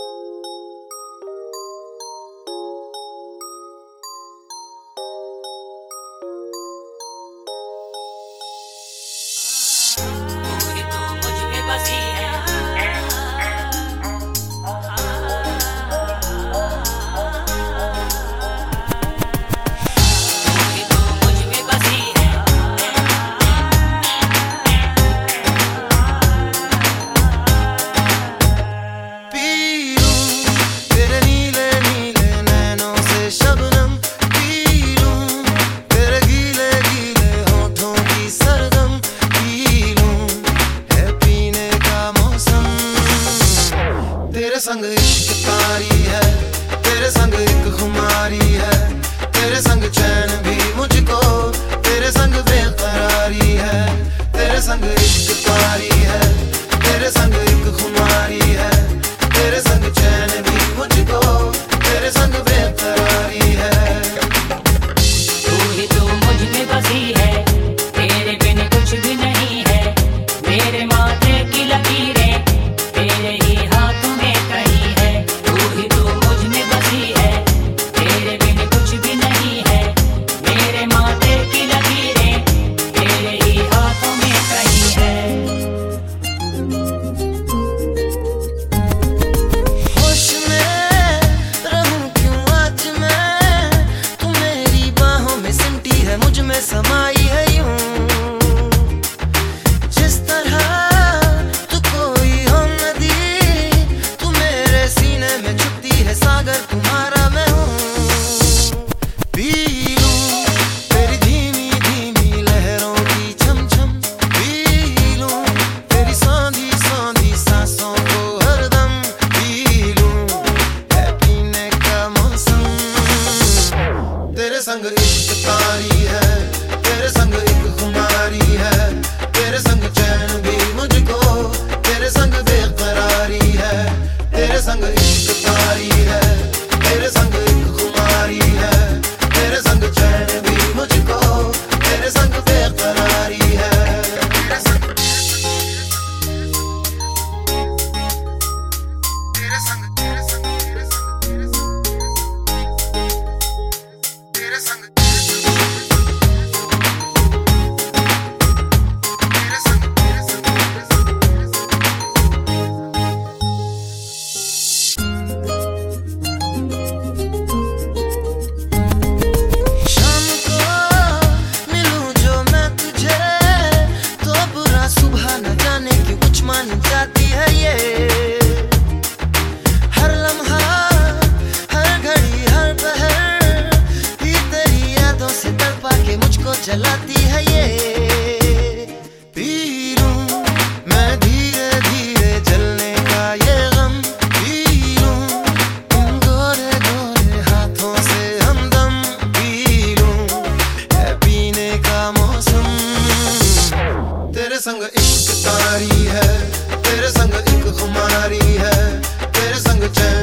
तेरे संग इश्क तारी है, तेरे संग एक खुमारी है, तेरे संग चैन भी मुझको, तेरे संग बेकरारी है। तेरे संग इश्क तारी है, तेरे संग एक खुमारी है, तेरे संग चैन भी मुझको, तेरे संग बेकरारी है। तू ही तो मुझ में बसी है, तेरे बिन कुछ भी नहीं है। मेरे माथे की लकीरें तेरे ही हाथों में कहीं है। तू ही तो मुझ में बसी है, तेरे बिन कुछ भी नहीं है। मेरे माथे की लकीरें तेरे ही हाथों में कहीं है। होश में रहूं क्यों आज मैं, तू मेरी बाहों में सिमटी है, मुझ में समाई है यूं। जिस तरह तू कोई हो नदी, तू मेरे सीने में छुपती है सागर, तुम्हारा मैं हूँ। पी लूं तेरी धीमी धीमी लहरों की छम छम, पी लूं तेरी सौंधी सौंधी सांसों को हरदम, पी लूं है पीने का मौसम। तेरे संग इश्क तारी है, तेरे संग एक खुमारी है, तेरे संग चैन भी मुझको, तेरे संग बेकरारी है। तेरे संग इश्क तारी है, तेरे संग एक खुमारी है, तेरे संग चैन भी मुझको, तेरे संग बेकरारी है। तेरे संग तेरे संग तेरे संग तेरे संग तेरे संग शाम को मिलूं जो मैं तुझे, तो बुरा सुबह न जाने क्यों कुछ मान जाती है ये। हर लम्हा हर घड़ी हर पहर ही तेरी यादों से तड़पा के मुझको जलाती है ये। पी लूं मैं धीरे धीरे जलने का ये गम, पी लूं इन गोरे गोरे हाथों से हमदम, पी लूं है पीने का मौसम। तेरे संग इश्क तारी है, तेरे संग एक खुमारी है, तेरे संग चैन